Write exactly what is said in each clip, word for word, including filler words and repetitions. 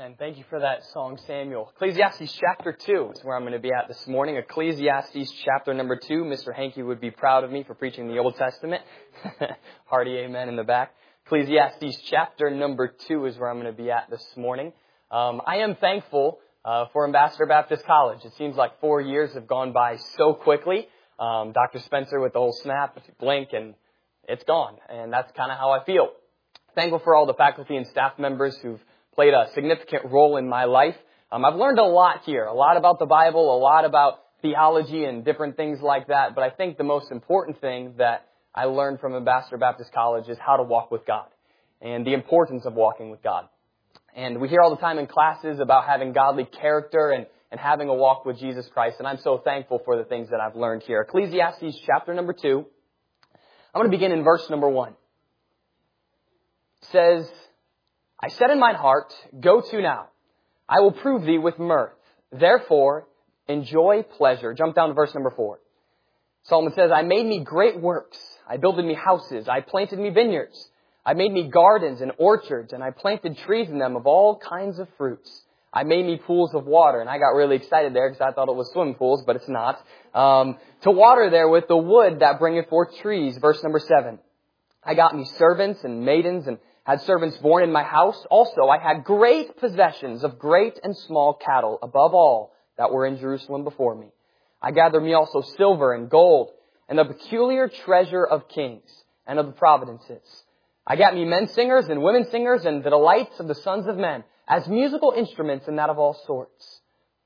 Amen. Thank you for that song, Samuel. Ecclesiastes chapter two is where I'm going to be at this morning. Ecclesiastes chapter number two. Mister Hankey would be proud of me for preaching the Old Testament. Hearty amen in the back. Ecclesiastes chapter number two is where I'm going to be at this morning. Um, I am thankful uh, for Ambassador Baptist College. It seems like four years have gone by so quickly. Um, Doctor Spencer with the whole snap, blink, and it's gone. And that's kind of how I feel. Thankful for all the faculty and staff members who've played a significant role in my life. Um, I've learned a lot here, a lot about the Bible, a lot about theology and different things like that. But I think the most important thing that I learned from Ambassador Baptist College is how to walk with God and the importance of walking with God. And we hear all the time in classes about having godly character and, and having a walk with Jesus Christ. And I'm so thankful for the things that I've learned here. Ecclesiastes chapter number two. I'm going to begin in verse number one. It says, I said in mine heart, go to now. I will prove thee with mirth. Therefore, enjoy pleasure. Jump down to verse number four. Solomon says, I made me great works. I builded me houses. I planted me vineyards. I made me gardens and orchards, and I planted trees in them of all kinds of fruits. I made me pools of water, and I got really excited there because I thought it was swimming pools, but it's not. Um, to water there with the wood that bringeth forth trees. Verse number seven. I got me servants and maidens and had servants born in my house. Also, I had great possessions of great and small cattle, above all that were in Jerusalem before me. I gathered me also silver and gold, and the peculiar treasure of kings and of the providences. I got me men singers and women singers, and the delights of the sons of men, as musical instruments and that of all sorts.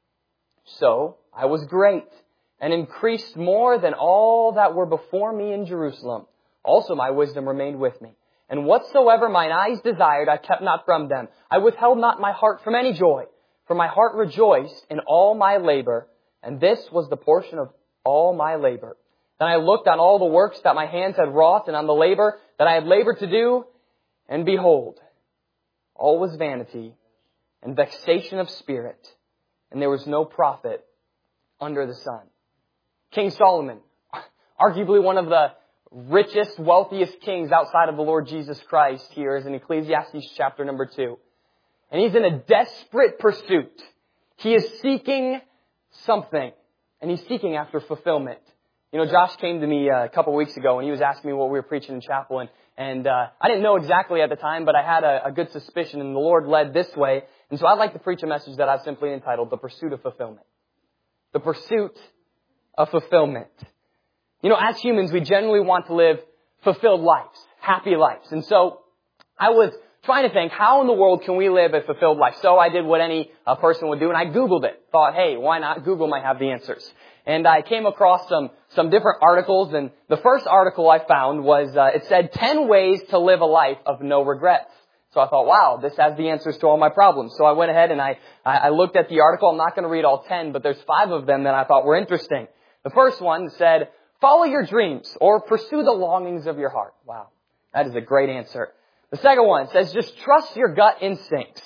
So I was great, and increased more than all that were before me in Jerusalem. Also my wisdom remained with me. And whatsoever mine eyes desired, I kept not from them. I withheld not my heart from any joy, for my heart rejoiced in all my labor, and this was the portion of all my labor. Then I looked on all the works that my hands had wrought, and on the labor that I had labored to do, and behold, all was vanity and vexation of spirit, and there was no profit under the sun. King Solomon, arguably one of the richest, wealthiest kings outside of the Lord Jesus Christ, here is in Ecclesiastes chapter number two. And he's in a desperate pursuit. He is seeking something, and he's seeking after fulfillment. You know, Josh came to me a couple weeks ago, and he was asking me what we were preaching in chapel, and, and uh, I didn't know exactly at the time, but I had a, a good suspicion, and the Lord led this way. And so I'd like to preach a message that I've simply entitled, The Pursuit of Fulfillment. The Pursuit of Fulfillment. You know, as humans, we generally want to live fulfilled lives, happy lives. And so I was trying to think, how in the world can we live a fulfilled life? So I did what any uh, person would do, and I Googled it. Thought, hey, why not? Google might have the answers. And I came across some some different articles, and the first article I found was, uh, it said ten ways to live a life of no regrets. So I thought, wow, this has the answers to all my problems. So I went ahead and I, I looked at the article. I'm not going to read all ten, but there's five of them that I thought were interesting. The first one said, follow your dreams or pursue the longings of your heart. Wow, that is a great answer. The second one says, just trust your gut instincts.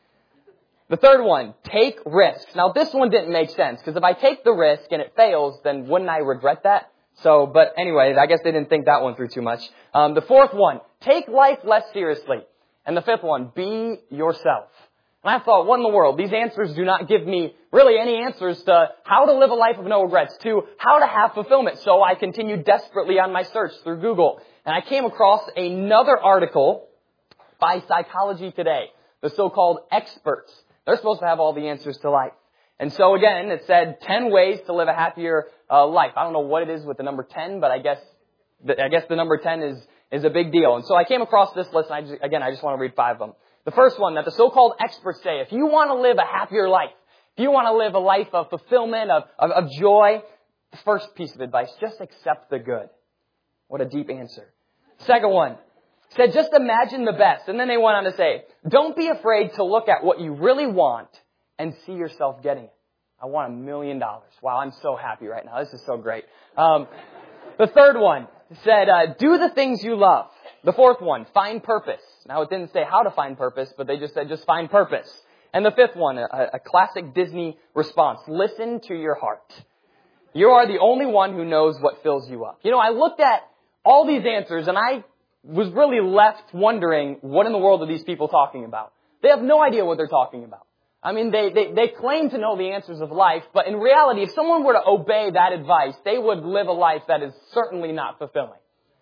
The third one, take risks. Now, this one didn't make sense, because if I take the risk and it fails, then wouldn't I regret that? So, but anyway, I guess they didn't think that one through too much. Um, the fourth one, take life less seriously. And the fifth one, be yourself. And I thought, what in the world? These answers do not give me really any answers to how to live a life of no regrets, to how to have fulfillment. So I continued desperately on my search through Google. And I came across another article by Psychology Today, the so-called experts. They're supposed to have all the answers to life. And so again, it said ten ways to live a happier uh, life. I don't know what it is with the number ten, but I guess the, I guess the number ten is is a big deal. And so I came across this list, and I just, again, I just want to read five of them. The first one, that the so-called experts say, if you want to live a happier life, if you want to live a life of fulfillment, of, of, of joy, the first piece of advice, just accept the good. What a deep answer. Second one said, just imagine the best. And then they went on to say, don't be afraid to look at what you really want and see yourself getting it. I want a million dollars. Wow, I'm so happy right now. This is so great. Um, the third one said, uh, do the things you love. The fourth one, find purpose. Now, it didn't say how to find purpose, but they just said just find purpose. And the fifth one, a, a classic Disney response, listen to your heart. You are the only one who knows what fills you up. You know, I looked at all these answers, and I was really left wondering, what in the world are these people talking about? They have no idea what they're talking about. I mean, they, they, they claim to know the answers of life, but in reality, if someone were to obey that advice, they would live a life that is certainly not fulfilling.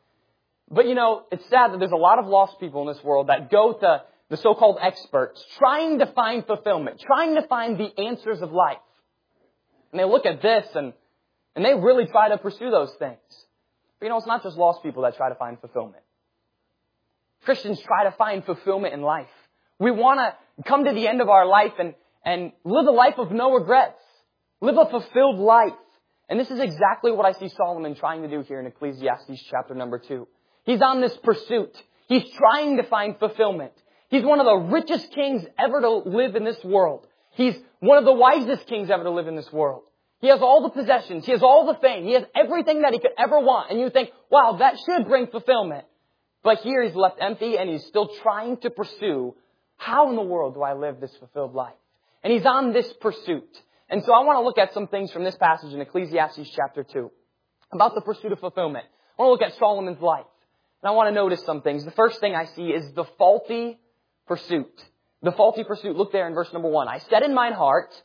But you know, it's sad that there's a lot of lost people in this world that go to the so-called experts trying to find fulfillment, trying to find the answers of life. And they look at this and, and they really try to pursue those things. But you know, it's not just lost people that try to find fulfillment. Christians try to find fulfillment in life. We want to come to the end of our life and, and live a life of no regrets. Live a fulfilled life. And this is exactly what I see Solomon trying to do here in Ecclesiastes chapter number two. He's on this pursuit. He's trying to find fulfillment. He's one of the richest kings ever to live in this world. He's one of the wisest kings ever to live in this world. He has all the possessions. He has all the fame. He has everything that he could ever want. And you think, wow, that should bring fulfillment. But here he's left empty and he's still trying to pursue, how in the world do I live this fulfilled life? And he's on this pursuit. And so I want to look at some things from this passage in Ecclesiastes chapter two about the pursuit of fulfillment. I want to look at Solomon's life. And I want to notice some things. The first thing I see is the faulty pursuit. The faulty pursuit. Look there in verse number one. I said in mine heart,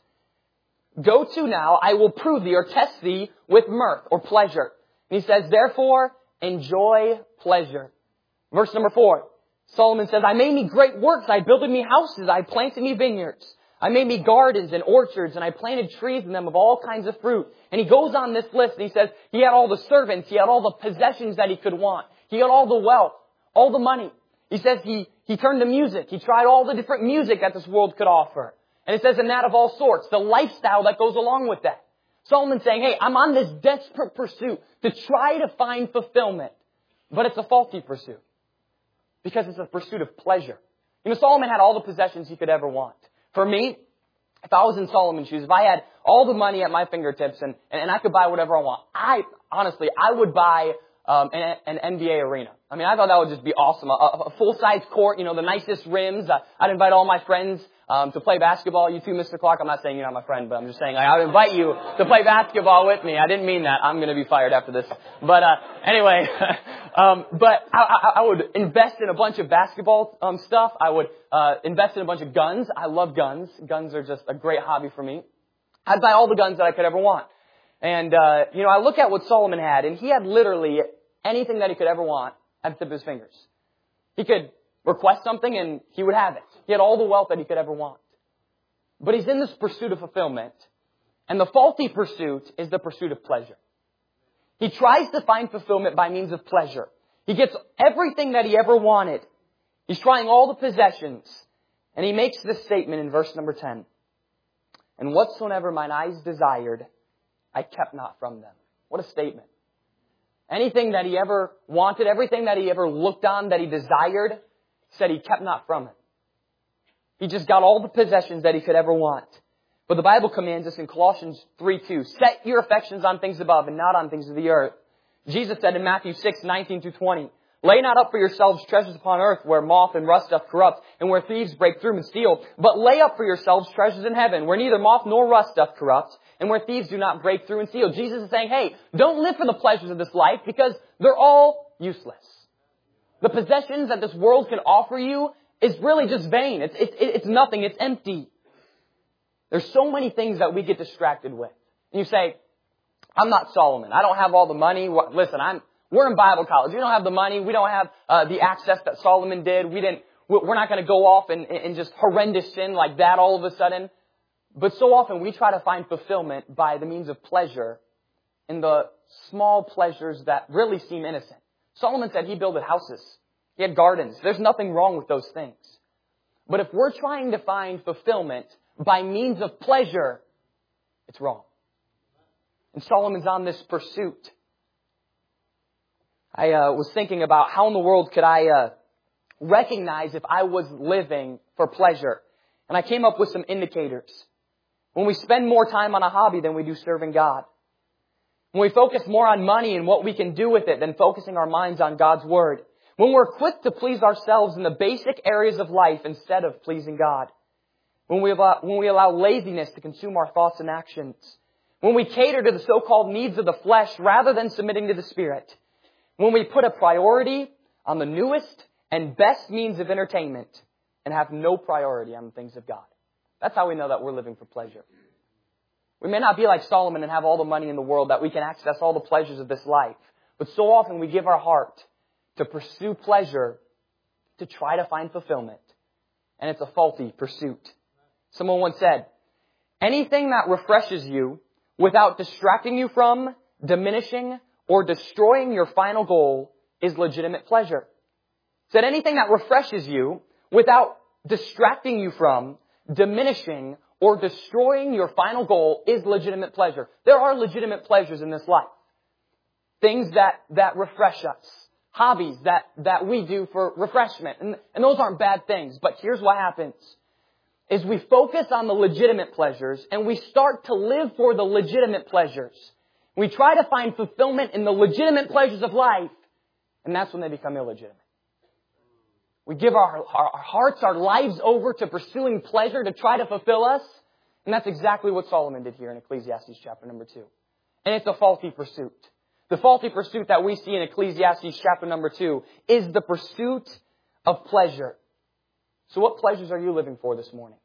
go to now, I will prove thee or test thee with mirth or pleasure. And he says, therefore, enjoy pleasure. Verse number four. Solomon says, I made me great works. I builded me houses. I planted me vineyards. I made me gardens and orchards, and I planted trees in them of all kinds of fruit. And he goes on this list, and he says he had all the servants. He had all the possessions that he could want. He had all the wealth, all the money. He says he, he turned to music. He tried all the different music that this world could offer. And it says, and that of all sorts, the lifestyle that goes along with that. Solomon's saying, hey, I'm on this desperate pursuit to try to find fulfillment. But it's a faulty pursuit. Because it's a pursuit of pleasure. You know, Solomon had all the possessions he could ever want. For me, if I was in Solomon's shoes, if I had all the money at my fingertips and, and I could buy whatever I want, I, honestly, I would buy um, an, an N B A arena. I mean, I thought that would just be awesome. A, a full-size court, you know, the nicest rims. Uh, I'd invite all my friends um, to play basketball. You too, Mister Clark. I'm not saying you're not my friend, but I'm just saying like, I would invite you to play basketball with me. I didn't mean that. I'm going to be fired after this. But uh, anyway, um, but I, I, I would invest in a bunch of basketball um, stuff. I would uh, invest in a bunch of guns. I love guns. Guns are just a great hobby for me. I'd buy all the guns that I could ever want. And, uh, you know, I look at what Solomon had, and he had literally anything that he could ever want at the tip of his fingers. He could request something and he would have it. He had all the wealth that he could ever want. But he's in this pursuit of fulfillment. And the faulty pursuit is the pursuit of pleasure. He tries to find fulfillment by means of pleasure. He gets everything that he ever wanted. He's trying all the possessions. And he makes this statement in verse number ten. And whatsoever mine eyes desired, I kept not from them. What a statement. Anything that he ever wanted, everything that he ever looked on, that he desired, said he kept not from it. He just got all the possessions that he could ever want. But the Bible commands us in Colossians three two, set your affections on things above and not on things of the earth. Jesus said in Matthew six nineteen through twenty, lay not up for yourselves treasures upon earth where moth and rust doth corrupt and where thieves break through and steal, but lay up for yourselves treasures in heaven where neither moth nor rust doth corrupt and where thieves do not break through and steal. Jesus is saying, hey, don't live for the pleasures of this life because they're all useless. The possessions that this world can offer you is really just vain. It's, it's, it's nothing. It's empty. There's so many things that we get distracted with. And you say, I'm not Solomon. I don't have all the money. Listen, I'm, we're in Bible college. We don't have the money. We don't have uh, the access that Solomon did. We didn't, we're not going to go off in, in just horrendous sin like that all of a sudden. But so often we try to find fulfillment by the means of pleasure in the small pleasures that really seem innocent. Solomon said he built houses. He had gardens. There's nothing wrong with those things. But if we're trying to find fulfillment by means of pleasure, it's wrong. And Solomon's on this pursuit. I uh, was thinking about how in the world could I uh, recognize if I was living for pleasure. And I came up with some indicators. When we spend more time on a hobby than we do serving God. When we focus more on money and what we can do with it than focusing our minds on God's Word. When we're quick to please ourselves in the basic areas of life instead of pleasing God. When we allow, when we allow laziness to consume our thoughts and actions. When we cater to the so-called needs of the flesh rather than submitting to the Spirit. When we put a priority on the newest and best means of entertainment and have no priority on the things of God. That's how we know that we're living for pleasure. We may not be like Solomon and have all the money in the world, that we can access all the pleasures of this life. But so often we give our heart to pursue pleasure to try to find fulfillment. And it's a faulty pursuit. Someone once said, anything that refreshes you without distracting you from, diminishing, or destroying your final goal is legitimate pleasure. Said anything that refreshes you without distracting you from, diminishing, or destroying your final goal is legitimate pleasure. There are legitimate pleasures in this life. Things that, that refresh us. Hobbies that, that we do for refreshment. And, and those aren't bad things. But here's what happens. Is we focus on the legitimate pleasures and we start to live for the legitimate pleasures. We try to find fulfillment in the legitimate pleasures of life. And that's when they become illegitimate. We give our, our, our hearts, our lives over to pursuing pleasure to try to fulfill us. And that's exactly what Solomon did here in Ecclesiastes chapter number two. And it's a faulty pursuit. The faulty pursuit that we see in Ecclesiastes chapter number two is the pursuit of pleasure. So what pleasures are you living for this morning?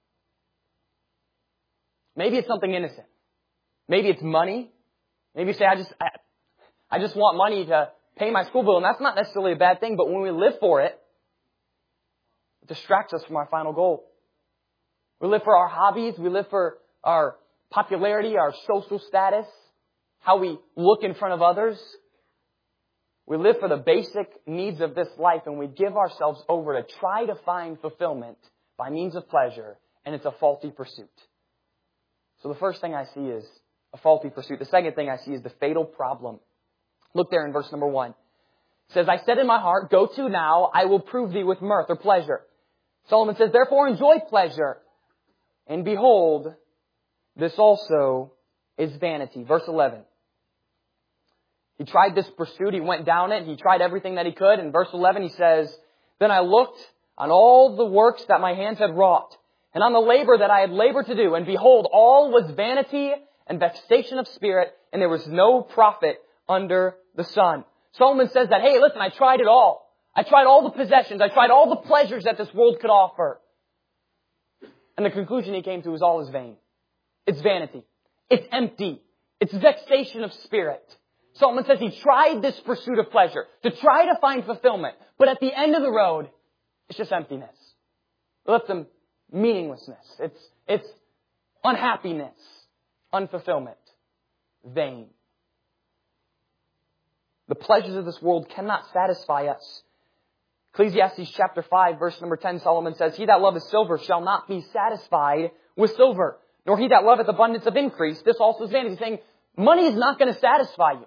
Maybe it's something innocent. Maybe it's money. Maybe you say, I just, I, I just want money to pay my school bill. And that's not necessarily a bad thing, but when we live for it, it distracts us from our final goal. We live for our hobbies. We live for our popularity, our social status, how we look in front of others. We live for the basic needs of this life, and we give ourselves over to try to find fulfillment by means of pleasure, and it's a faulty pursuit. So the first thing I see is a faulty pursuit. The second thing I see is the fatal problem. Look there in verse number one. It says, I said in my heart, go to now, I will prove thee with mirth or pleasure. Solomon says, therefore enjoy pleasure. And behold, this also is vanity. Verse eleven. He tried this pursuit. He went down it. He tried everything that he could. In verse eleven, he says, then I looked on all the works that my hands had wrought, and on the labor that I had labored to do. And behold, all was vanity and vexation of spirit, and there was no profit under the sun. Solomon says that, hey, listen, I tried it all. I tried all the possessions. I tried all the pleasures that this world could offer. And the conclusion he came to is all is vain. It's vanity. It's empty. It's vexation of spirit. Solomon says he tried this pursuit of pleasure to try to find fulfillment. But at the end of the road, it's just emptiness. It left him meaninglessness. It's, it's unhappiness, unfulfillment, vain. The pleasures of this world cannot satisfy us. Ecclesiastes chapter five, verse number ten, Solomon says, he that loveth silver shall not be satisfied with silver, nor he that loveth abundance of increase. This also is vanity. He's saying, money is not going to satisfy you.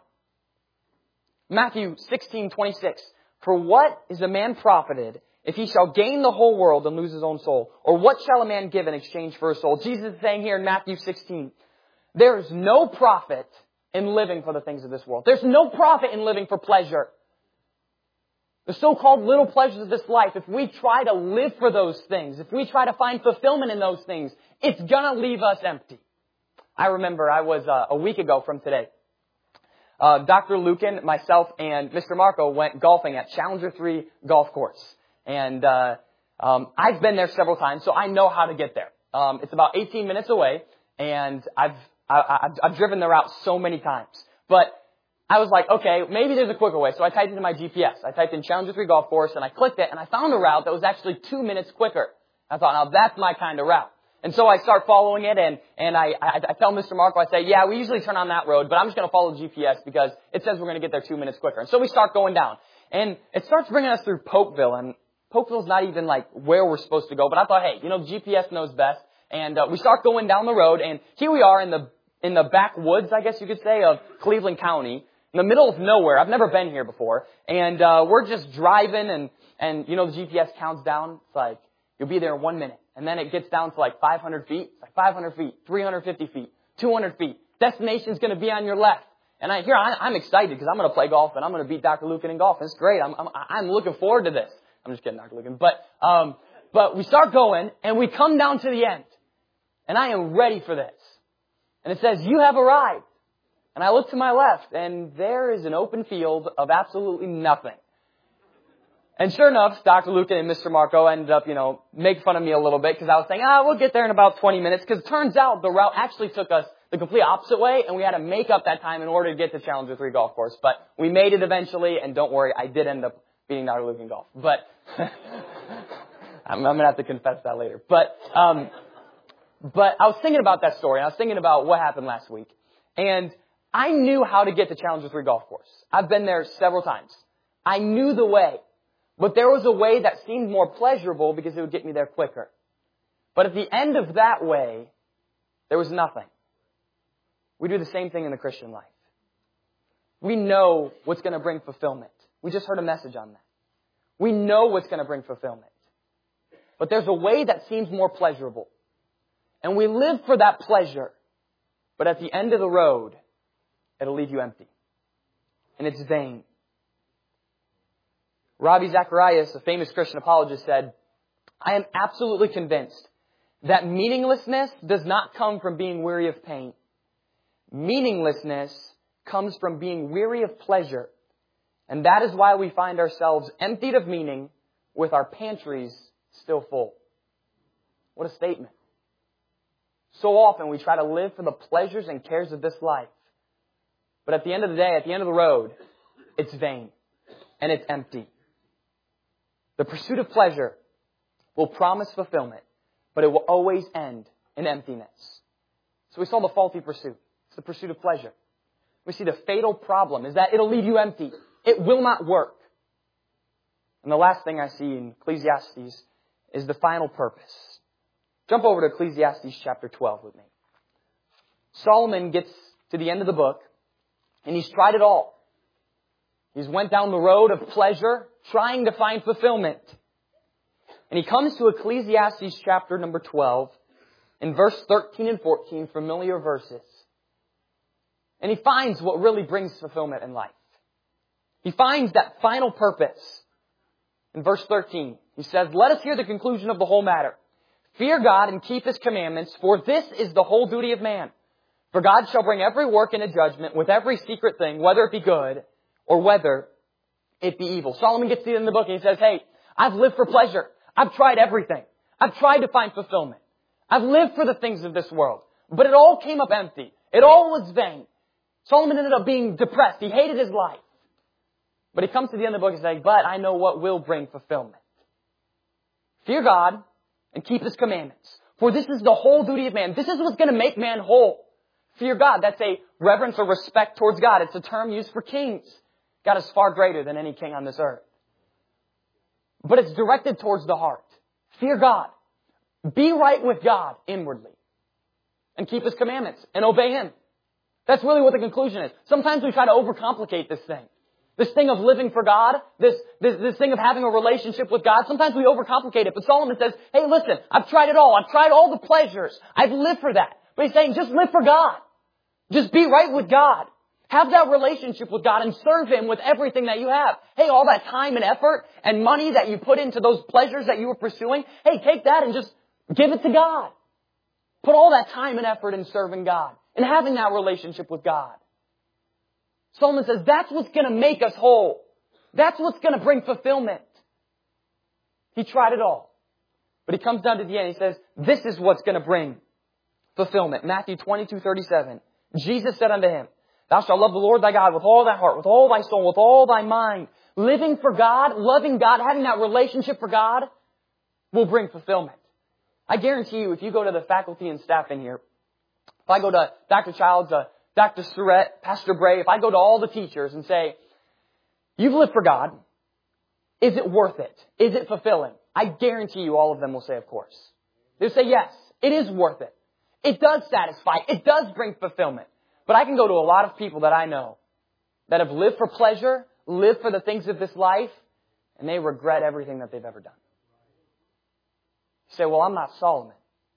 Matthew sixteen twenty-six, for what is a man profited if he shall gain the whole world and lose his own soul? Or what shall a man give in exchange for his soul? Jesus is saying here in Matthew sixteen, there is no profit in living for the things of this world. There's no profit in living for pleasure. The so-called little pleasures of this life, if we try to live for those things, if we try to find fulfillment in those things, it's going to leave us empty. I remember I was uh, a week ago from today. Uh, Doctor Lucan, myself, and Mister Marco went golfing at Challenger three Golf Course. And uh, um, I've been there several times, so I know how to get there. Um, it's about eighteen minutes away, and I've, I, I've I've driven the route so many times. But I was like, okay, maybe there's a quicker way. So I typed into my G P S. I typed in Challenger three Golf Course, and I clicked it, and I found a route that was actually two minutes quicker. I thought, now that's my kind of route. And so I start following it, and, and I, I, I tell Mister Marco, I say, yeah, we usually turn on that road, but I'm just going to follow the G P S because it says we're going to get there two minutes quicker. And so we start going down. And it starts bringing us through Polkville, and Polkville's not even like where we're supposed to go. But I thought, hey, you know, the G P S knows best. And uh, we start going down the road, and here we are in the in the backwoods, I guess you could say, of Cleveland County, in the middle of nowhere. I've never been here before. And uh, we're just driving, and, and, you know, the G P S counts down. It's like, you'll be there in one minute. And then it gets down to like five hundred feet. It's like five hundred feet, three hundred fifty feet, two hundred feet. Destination's going to be on your left. And I, here, I, I'm excited because I'm going to play golf, and I'm going to beat Doctor Lucan in golf. It's great. I'm, I'm, I'm looking forward to this. I'm just kidding, Doctor Lucan. But, um, but we start going, and we come down to the end. And I am ready for this. And it says, you have arrived. And I look to my left, and there is an open field of absolutely nothing. And sure enough, Doctor Luca and Mister Marco ended up, you know, making fun of me a little bit because I was saying, ah, we'll get there in about twenty minutes. Because it turns out the route actually took us the complete opposite way, and we had to make up that time in order to get to Challenger three Golf Course. But we made it eventually, and don't worry, I did end up beating Doctor Luca in golf. But I'm, I'm going to have to confess that later. But um, but I was thinking about that story, and I was thinking about what happened last week. And I knew how to get to Challenger three Golf Course. I've been there several times. I knew the way. But there was a way that seemed more pleasurable because it would get me there quicker. But at the end of that way, there was nothing. We do the same thing in the Christian life. We know what's going to bring fulfillment. We just heard a message on that. We know what's going to bring fulfillment. But there's a way that seems more pleasurable. And we live for that pleasure. But at the end of the road, it'll leave you empty. And it's vain. Ravi Zacharias, a famous Christian apologist, said, I am absolutely convinced that meaninglessness does not come from being weary of pain. Meaninglessness comes from being weary of pleasure. And that is why we find ourselves emptied of meaning with our pantries still full. What a statement. So often we try to live for the pleasures and cares of this life. But at the end of the day, at the end of the road, it's vain and it's empty. The pursuit of pleasure will promise fulfillment, but it will always end in emptiness. So we saw the faulty pursuit. It's the pursuit of pleasure. We see the fatal problem is that it'll leave you empty. It will not work. And the last thing I see in Ecclesiastes is the final purpose. Jump over to Ecclesiastes chapter twelve with me. Solomon gets to the end of the book, and he's tried it all. He's went down the road of pleasure, trying to find fulfillment. And he comes to Ecclesiastes chapter number twelve, in verse thirteen and fourteen, familiar verses. And he finds what really brings fulfillment in life. He finds that final purpose. In verse thirteen, he says, let us hear the conclusion of the whole matter. Fear God and keep His commandments, for this is the whole duty of man. For God shall bring every work into judgment with every secret thing, whether it be good or whether it be evil. Solomon gets to the end of the book and he says, hey, I've lived for pleasure. I've tried everything. I've tried to find fulfillment. I've lived for the things of this world. But it all came up empty. It all was vain. Solomon ended up being depressed. He hated his life. But he comes to the end of the book and says, but I know what will bring fulfillment. Fear God and keep His commandments. For this is the whole duty of man. This is what's going to make man whole. Fear God. That's a reverence or respect towards God. It's a term used for kings. God is far greater than any king on this earth. But it's directed towards the heart. Fear God. Be right with God inwardly. And keep His commandments and obey Him. That's really what the conclusion is. Sometimes we try to overcomplicate this thing. This thing of living for God, this, this, this thing of having a relationship with God, sometimes we overcomplicate it. But Solomon says, hey, listen, I've tried it all. I've tried all the pleasures. I've lived for that. But he's saying, just live for God. Just be right with God. Have that relationship with God and serve Him with everything that you have. Hey, all that time and effort and money that you put into those pleasures that you were pursuing, hey, take that and just give it to God. Put all that time and effort in serving God and having that relationship with God. Solomon says that's what's going to make us whole. That's what's going to bring fulfillment. He tried it all. But he comes down to the end. He says, this is what's going to bring fulfillment. Matthew twenty-two thirty-seven. Jesus said unto him, thou shalt love the Lord thy God with all thy heart, with all thy soul, with all thy mind. Living for God, loving God, having that relationship for God will bring fulfillment. I guarantee you, if you go to the faculty and staff in here, if I go to Doctor Childs, uh, Doctor Surratt, Pastor Bray, if I go to all the teachers and say, you've lived for God, is it worth it? Is it fulfilling? I guarantee you all of them will say, of course. They'll say, yes, it is worth it. It does satisfy. It does bring fulfillment. But I can go to a lot of people that I know that have lived for pleasure, lived for the things of this life, and they regret everything that they've ever done. You say, well, I'm not Solomon.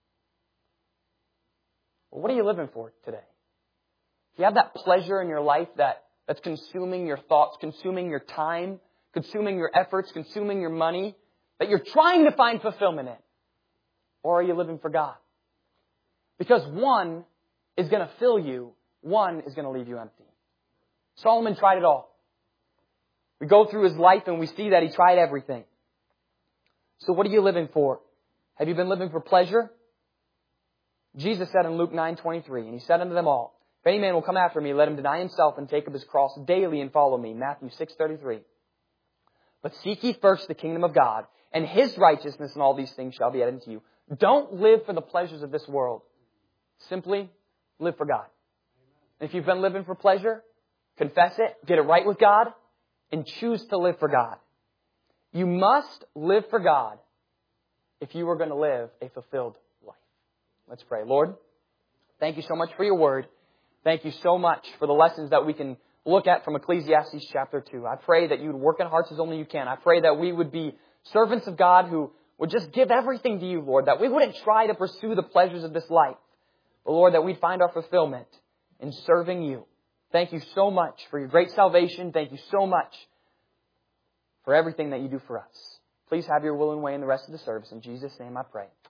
Well, what are you living for today? Do you have that pleasure in your life that, that's consuming your thoughts, consuming your time, consuming your efforts, consuming your money, that you're trying to find fulfillment in? Or are you living for God? Because one is going to fill you, one is going to leave you empty. Solomon tried it all. We go through his life and we see that he tried everything. So what are you living for? Have you been living for pleasure? Jesus said in Luke nine twenty-three, and he said unto them all, if any man will come after me, let him deny himself and take up his cross daily and follow me. Matthew six thirty-three. But seek ye first the kingdom of God and his righteousness, and all these things shall be added unto you. Don't live for the pleasures of this world. Simply live for God. If you've been living for pleasure, confess it, get it right with God, and choose to live for God. You must live for God if you are going to live a fulfilled life. Let's pray. Lord, thank you so much for your word. Thank you so much for the lessons that we can look at from Ecclesiastes chapter two. I pray that you would work in hearts as only you can. I pray that we would be servants of God who would just give everything to you, Lord, that we wouldn't try to pursue the pleasures of this life, but Lord, that we'd find our fulfillment in serving you. Thank you so much for your great salvation. Thank you so much for everything that you do for us. Please have your will and way in the rest of the service. In Jesus' name I pray.